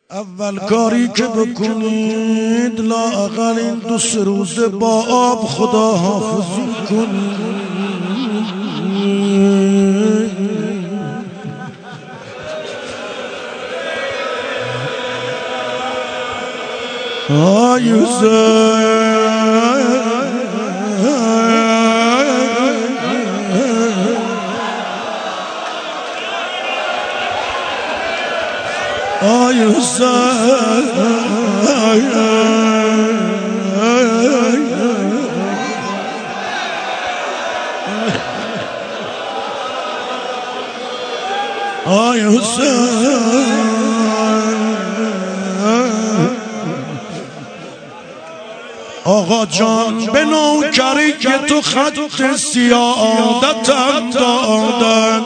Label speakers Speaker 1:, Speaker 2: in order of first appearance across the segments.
Speaker 1: اول کاری که بکنید لااقل این 2-3 روز با آب خدا حافظی کنید. آقا جان به نوکری که تو خط سیادتم دادن،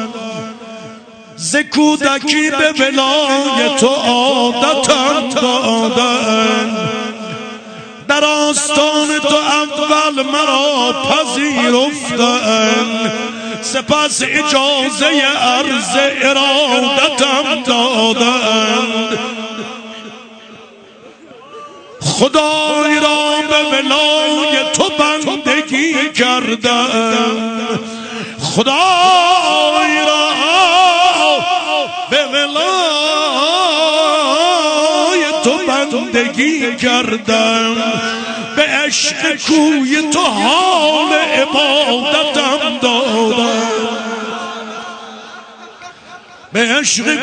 Speaker 1: ز کودکی به ولای تو عادتم دادن، در آستان تو اول مرا پذیرفتن، سپس اجازه عرض ارادتم دادن. خدای را به ولای تو بندگی کردم، خدای را به ولای تو بندگی کردم، به عشق کوی تو حال عبادتم دادم، به عشق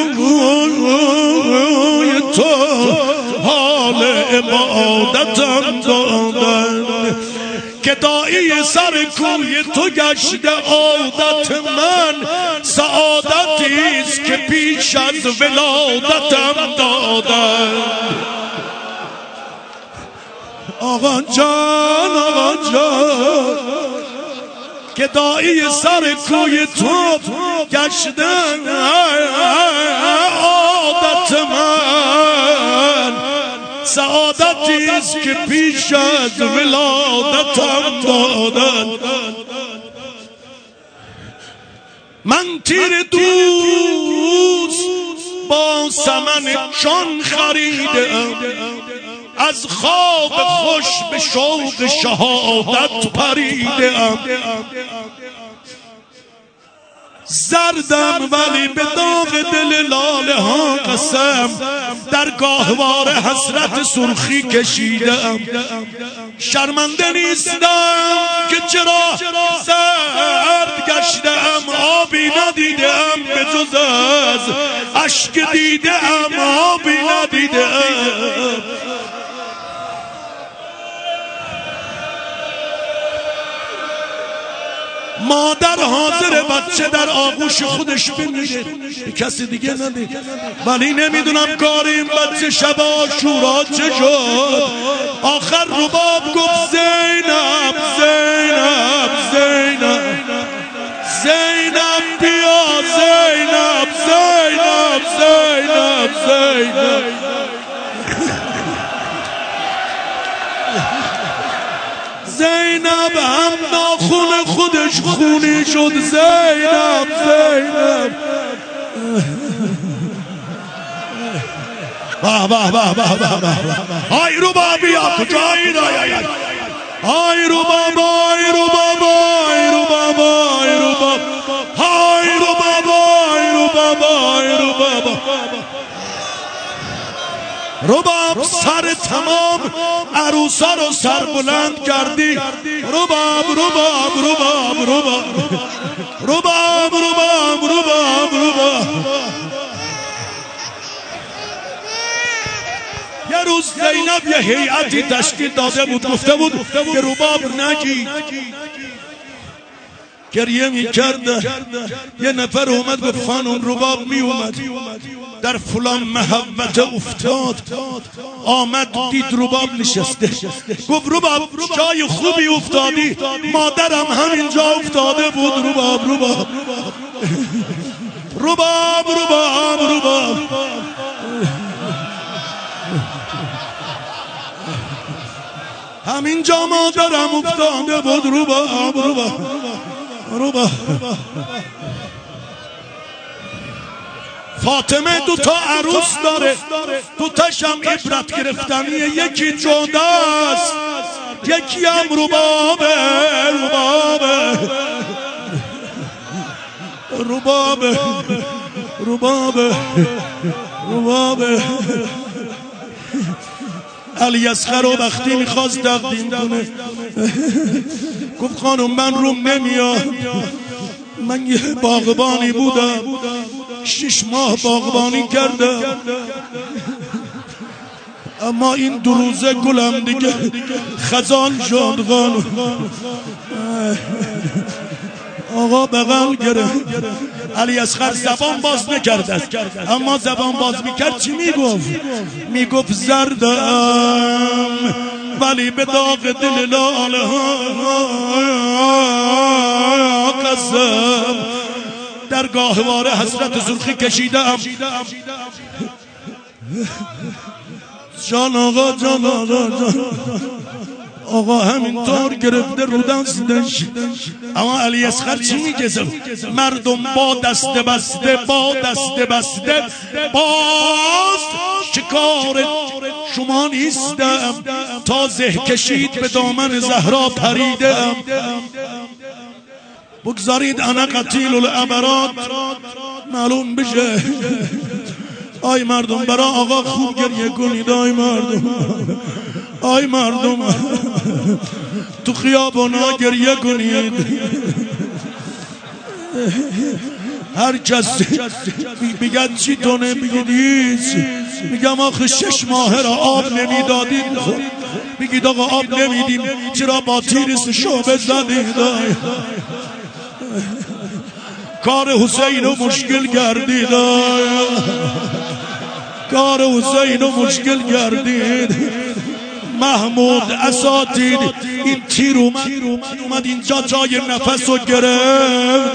Speaker 1: کوی تو حال عبادتم دادن. گدایی سر کوی تو گشته عادت من، سعادتیست که پیش از ولادتم دادن. آقا جان آقا جان، گدایی سر کوی تو گشته عادت من، سعادتیست که پیش از ولادتم دادن. من تیر دوست با ثمن جان خریدم، از خواب خوش به شوق شهادت پریدم. زردم ولی به داغ دل لاله ها قسم، در گاهوار حسرت سرخی کشیدم. شرمنده نیستم که چرا زرد گشتم، آبی ندیدم به جز از اشک دیدم، آبی ندیدم. مادر حاضر بچه در آغوش خودش بمیره، کسی دیگه نده، ولی نمیدونم کار این بچه شب عاشورا چه شد. آخر رباب گفت زینب زینب زینب زینب بیا، زینب زینب زینب زینب زینب هم ناخون خودش خونی شد. زینب زینب باه باه باه باه باه باه، های ربابی ها کجایی دایی، های رباب های رباب های رباب های رباب های رباب های رباب های رباب. رباب سر تمام عروسا رو سر بلند کردی. رباب رباب رباب رباب رباب رباب رباب رباب. یه روز زینب یه هیئتی تشکیل داده بود، گفته بود که رباب نگی. گریه می کرده. یه نفر اومد گفت خانم رباب می اومد در فلان محوطه افتاد، آمد دید رباب نشسته، گفت رباب جای خوبی افتادی، مادرم همینجا افتاده بود. رباب رباب رباب رباب رباب. همینجا مادرم افتاده بود. رباب رباب رباب. فاطمه 2 تا عروس داره، 2 تاشم عبرت گرفتنیه. یکی جداست، یکی هم ربابه. علی اصغر رو وقتی میخواست تقدیم کنه گفت خانم من روم نمیاد، من یه باغبانی بودم 6 ماه باغبانی کردم، اما این 2 روزه گلم دیگه خزان شد. خانم آقا بغل گرفت. علی اصغر زبان باز نکرد، اما زبان باز میکرد چی میگفت؟ میگفت زردم ولی به داغ دل لاله ها قسم، در گاهواره حسرت سرخی کشیدم. جان آقا، جان آقا همینطور گرفته رو دستش. اما علی اصغر چی میگه؟ مردم با دست بسته باز چه کار شما نیستم، تا زه کشید به دامن زهرا پریدم. بگذارید انا قتیل العبرات معلوم بشه. آی مردم برا آقا خوب گریه کنید. آی مردم تو خیابونا گریه کنید. هر کس میگن چی تونه بگید هیچ. میگم آخه 6 ماه را آب نمیدادید، میگید آقا آب نمیدیم، چرا با تیرس شعبه زدید؟ کار حسین رو مشکل کردید، کار حسین رو مشکل کردید. محمود اساتید این تیر اومد اینجا جای نفس رو گرفت،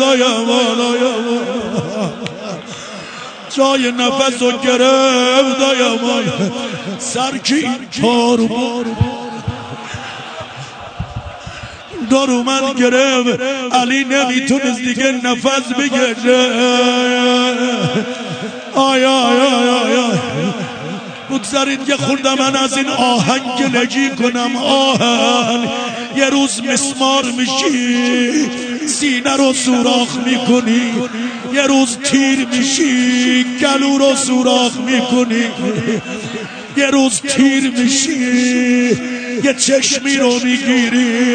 Speaker 1: جای نفس رو گرفت. سرکی این تار دارو من گرفت. علی نمیتونست دیگه نفس بکشه. بگذارید یه خورده من از این آهنگ لجی کنم. آهنگ یه روز مسمار میشی سینه رو سوراخ میکنی، یه روز تیر میشی گلو رو سوراخ میکنی، یه روز تیر میشی یه چشمی رو میگیری.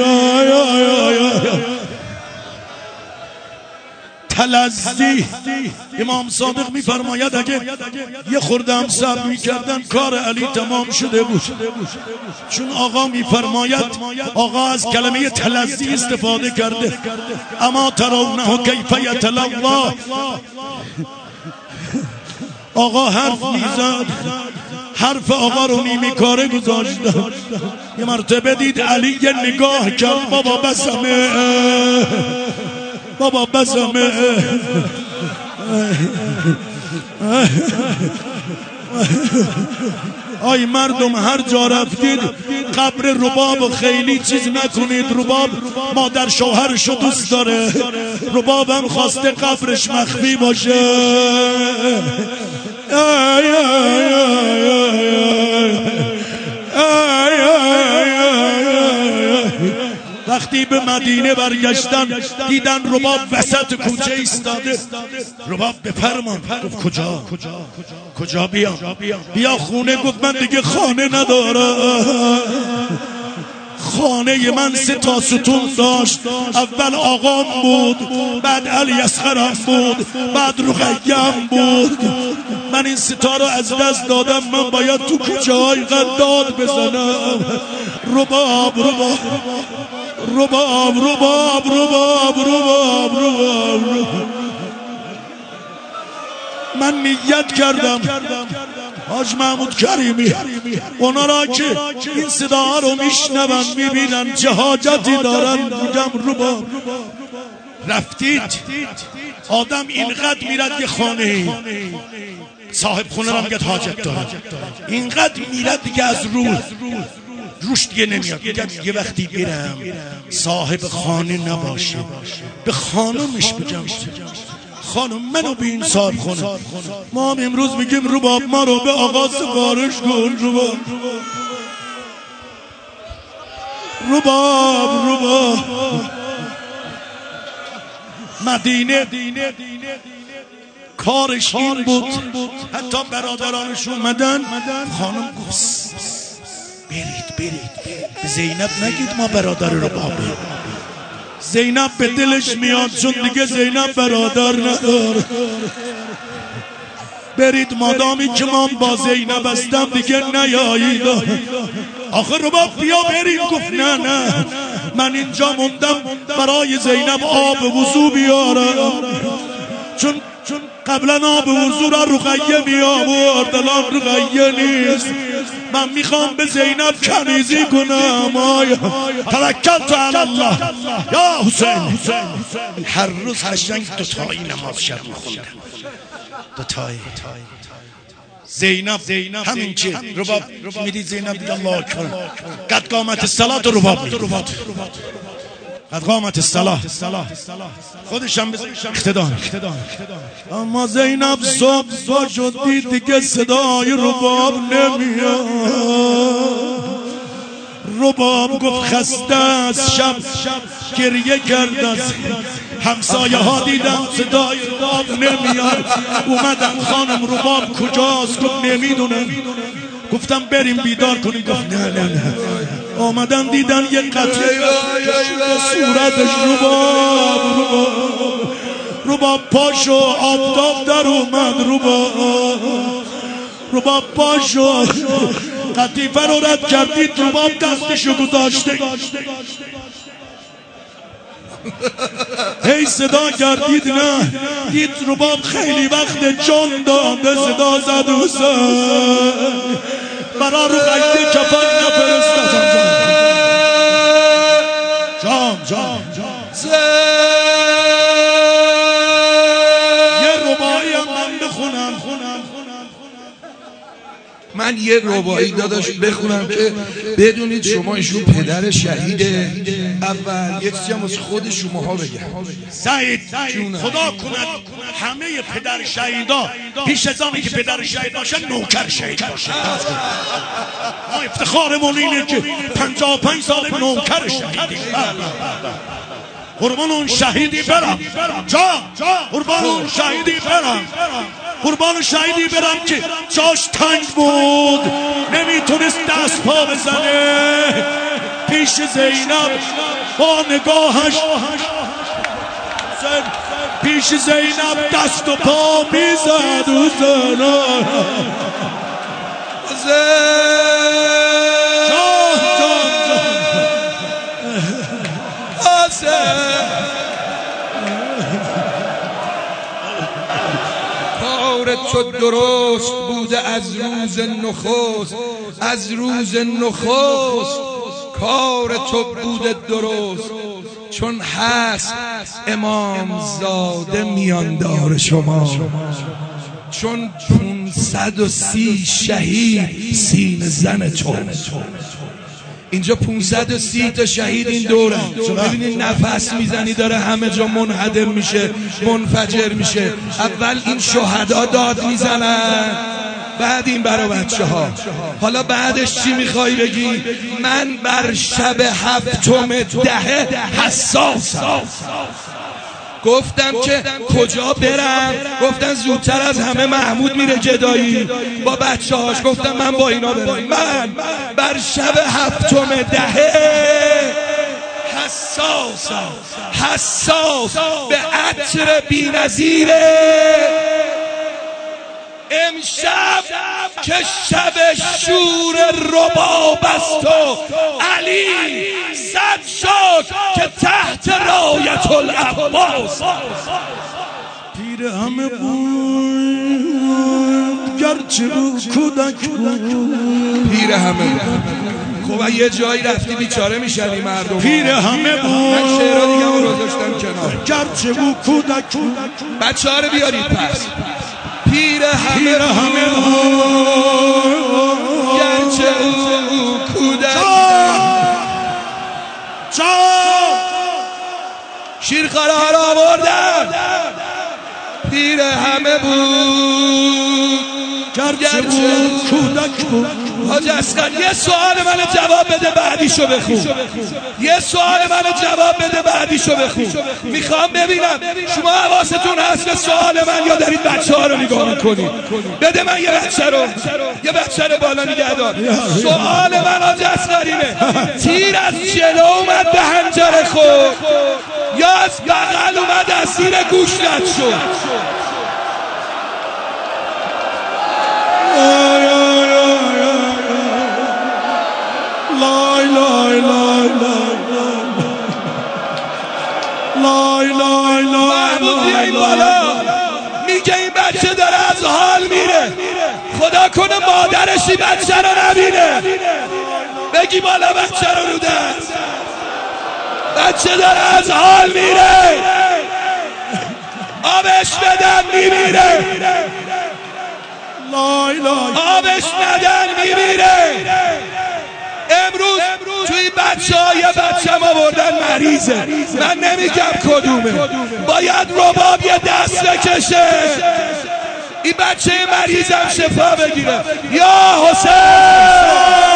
Speaker 1: تلذی. امام صادق میفرماید اگه یه خورده هم صبر میکردن کار علی تمام شده بود. چون آقا میفرماید، آقا از کلمه تلذی استفاده کرده. اما ترونه کیف یتلوا. آقا حرف میزد، حرف آقا رو نیمی کاره گذاشتن. یه مرتبه دید علی یه نگاه کرد، بابا بسمه، بابا بسمه. آی مردم هر جا رفتید قبر رباب خیلی چیز نکنید. رباب مادر شوهرشو دوست داره، رباب هم خواسته قبرش مخفی باشه. وقتی به مدینه برگشتن دیدن رباب وسط کوچه ایستاده. رباب بفرمان. گفت کجا بیا خونه. گفت من دیگه خانه ندارم. خانه من 3 تا ستون داشت. اول آقام بود، بعد علی اصغرم بود، بعد رقیه‌ام بود. من این 3 تا رو از دست دادم. من باید تو کوچه های داد بزنم. رباب رباب رباب رباب رباب رباب رباب. من نیت کردم حاج محمود کریمی اونا را که این صدا رو میشنون میبینن چه حاجتی دارن. میگم رباب رفتید آدم اینقدر میرد یه خانه، صاحب خونه را میگه حاجت دارم، اینقدر میرد دیگه از روش دیگه نمیاد. یه وقتی بیرم صاحب خانه نباشه به خانمش بگم خانم منو بی انصاف کنه. ما هم امروز میگیم رباب ما رو به آقا سفارش کن. رباب مدینه کارش این بود. حتی برادرانش اومدن، خانم گفت برید به زینب نگید ما برادر ربابیم. زینب به دلش میاد چون دیگه زینب برادر نداره. برید مادامی که من با زینب هستم دیگه نیایید. آخر رباب بیا برید. گفت نه من اینجا موندم برای زینب آب وضو بیارم، چون قبلا آب وضو را رقیه می آورد، الان رقیه نیست. من میخوام به زینب کنیزی کنم. توکلت علی الله. یا حسین هر روز قشنگ دوتایی نماز شب میخوندم. دوتایی زینب همین که رباب میدید زینب دیگه الله اکبر قد قامت الصلاة رباب قد قامت الصلاة خودش هم اقتدار. اما زینب صبح شد دید دیگه صدای رباب نمیاد. رباب گفت خسته از شب گریه کرد. از همسایه ها دیدم صدای رباب نمیاد، اومدم خانم رباب کجاست؟ گفت نمیدونم. گفتم بریم بیدار کنیم. گفت نه. آمدن دیدن یه قطعه صورتش. رباب پاشو آفتاب در اومد. رباب پاشو قطیفه رو رد کردید. رباب دستشو گذاشته هی صدا کردید، نه دید رباب خیلی وقت جان داده. صدا زد حسین برا رقیه کفن نفرستم. جان یه ربایی هم من بخونم.
Speaker 2: من یه ربایی داداش بخونم که بدونید شما ایشون پدر شهیده. اول یه چیزی هم از خود شماها بگم.
Speaker 1: سعید خدا کند همه پدر شهیدا پیش از آنی که پدر شهید باشن نوکر شهید باشن. ما افتخارمون اینه که 55 سال نوکر شهیدیم. قربان اون شهیدی برم. قربان اون شهیدی برم. قربان شهیدی برم که جاش تنگ بود، نمیتونست دست پا بزنه. پیش زینب با نگاهش پیش زینب دست و پا بیزد.
Speaker 2: کار تو درست بوده از روز نخست کار تو بوده درست، چون هست امام زاده میاندار شما، چون 530 شهید سینه زن تو. اینجا 530 تا شهید این دوره. ببینید نفس میزنی داره همه جا منهدم میشه، منفجر میشه. اول این شهدا داد میزنن، بعد این برای بچه ها. حالا بعدش چی میخوای بگی؟ من بر شب 7 دهه حساسم. گفتم که کجا برم؟ گفتن زودتر از همه محمود میره جدایی با بچه هاش. گفتم من با اینا برم. من بر شب 7 دهه حساس به عطر بی‌نظیره. امشب که شب شور رباب است و علی صد شد که تحت رایت العباس.
Speaker 1: پیر همه بود گرچه بود کودک بود.
Speaker 2: پیر همه خب یه جایی رفتی بیچاره میشنی مردم.
Speaker 1: پیر همه بود
Speaker 2: من شعرها دیگه رو گذاشتم کنار.
Speaker 1: گرچه بود کودک بود.
Speaker 2: بچه ها رو بیارید پس. پیر همه گرچه او کودک. شیر قرار آوردن همه بود
Speaker 1: گرچه بود کودک بود.
Speaker 2: حاج اصغر یه سوال منو جواب بده بعدیشو بخون. یه سوال منو جواب بده بعدیشو بخون. میخوام ببینم شما حواستون هست به سوال من یا دارید بچه ها رو نگاه میکنید. بده من یه بچه رو بالا نگه دار. سوال من حاج اصغر اینه تیر از جلو اومد به حنجره خورد یا از بغل اومد از زیر گوش رد شد؟ محمود بیا این بالا. میگه این بچه داره از حال میره، خدا کنه مادرشی بچه رو نبینه. بگی بالا بچه رو دست. بچه داره از حال میره، آبش بدن میمیره، آبش ندن میمیره. امروز توی بچه‌ها یه بچه‌م آوردن مریضه، من نمیگم کدومه، باید رباب یه دست بکشه این بچه مریضم شفا بگیره. یا حسین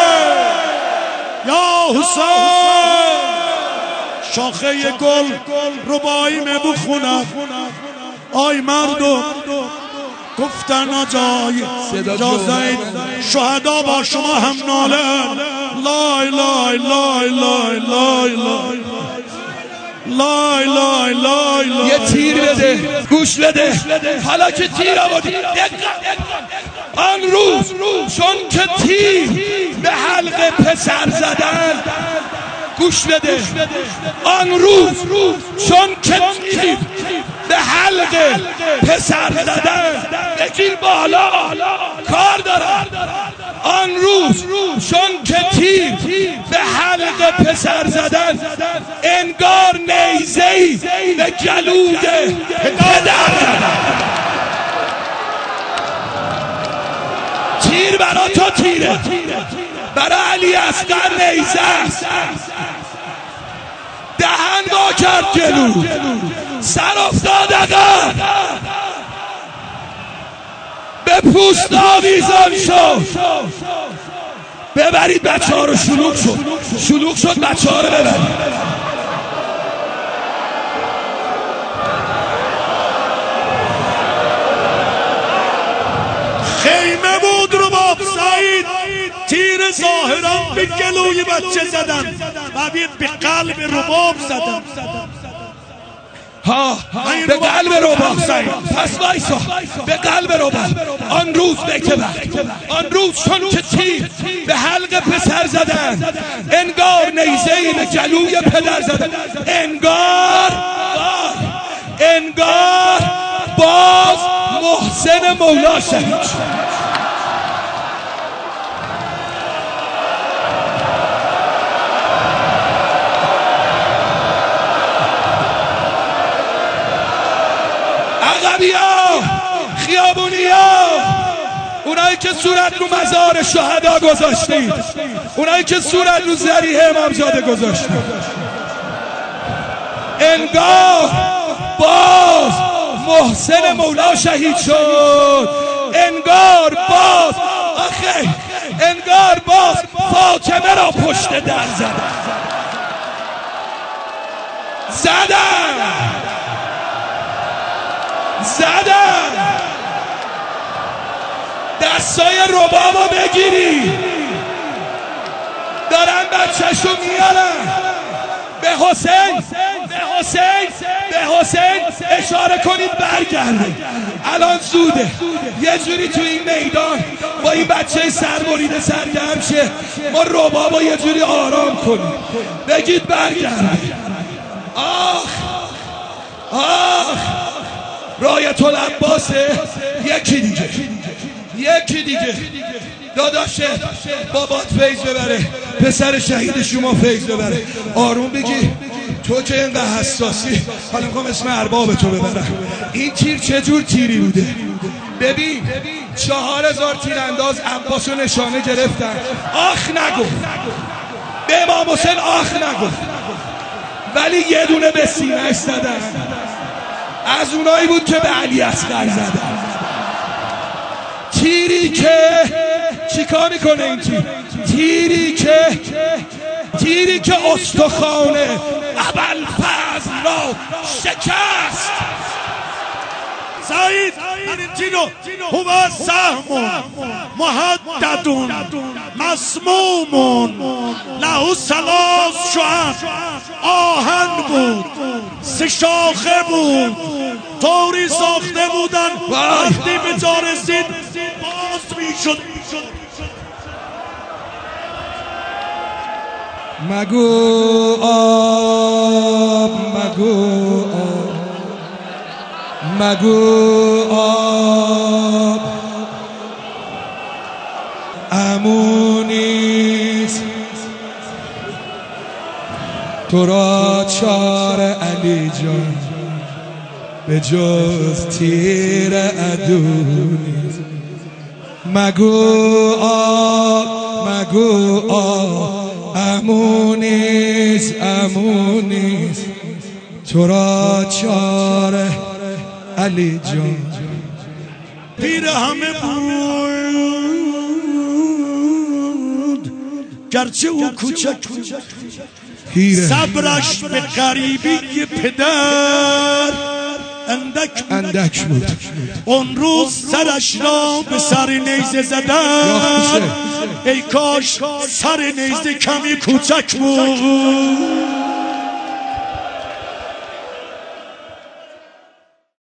Speaker 1: یا حسین شاخه گل ربایی بخونم. آی مردم گفتن جای جازید شهدا با شما هم ناله. لا اله الا الله لا اله الا الله.
Speaker 2: یه تیر بده گوش بده. حالا که تیر آوردی آن روز چون که تیر به حلق پسر زدن، گوش بده، آن روز چون که تیر به حلق پسر زدن، بگیر بالا کار دارم. آن روز چون که تیر به حلق پسر زدن، انگار نیزه‌ای به گلوی پدر زدن. تیر برا تو تیره، برا علی اصغر نیزه است. دهن وا کرد جلو، سر افتاد عقب، به پوست آویزان شد. ببرید بچه ها رو. شلوغ شد بچه ها رو ببرید.
Speaker 1: خیمه بود رباب سعید، تیر ظاهرا به گلوی بچه زدن و به قلب رباب زدن.
Speaker 2: به قلب رباب سعید. پس وایسا، به قلب رباب. آن روز بیت وقت، آن روز چون که تیر به حلق پسر زدن، انگار نیزه‌ای به گلوی پدر زدن. انگار باز محسن مولا شهید شد. خیابونیا، اونایی که صورت رو مزار شهدا گذاشتید، اونایی که صورت رو ذریح امامزاده گذاشتید، انگار باز محسن مولا شهید شد. انگار باز فاطمه را پشت در زدن. دستای ربابو بگیری، دارن بچه‌شو میارن. به حسین اشاره کنید برگرده. الان زوده یه جوری تو این میدان با این بچه سربریده سرگرم شه، ما ربابو یه جوری آرام کنیم. بگید برگرده. آخ رایت العباسه. یکی دیگه داداشه بابات فیض ببره، پسر شهید شما فیض ببره. آروم بگی، تو که اینقدر حساسی. حالا میخوام اسم ارباب تو ببرم. این تیر چه جور تیری بوده؟ ببین 4000 تیرانداز عباسو نشانه گرفتن، آخ نگفت به امام حسین، آخ نگفت، ولی یه دونه به سینه‌اش زدن. از اونایی بود که به علی اصغر زدن. تیری که چیکار میکنه این تیری که استخوان ابوالفضل را شکست.
Speaker 1: سعید الانتینو هو سهم محدد مسموم له ثلاث شعب، آهن بود، 3 شاخه بود، طوری ساخته بودن وقتی به جا رسید باز میشد.
Speaker 2: مگو آب مگو آب مگو آب امونیست تو را چار علی جان به جز تیر عدو نیست. مگو آب امونیست تو را چار علی جان.
Speaker 1: پیر همه بود گرچه او کوچک بود، صبرش به غریبی پدر اندک بود. اون روز سرش را به سر نیزه زدن، ای کاش سر نیزه کمی کوچک بود.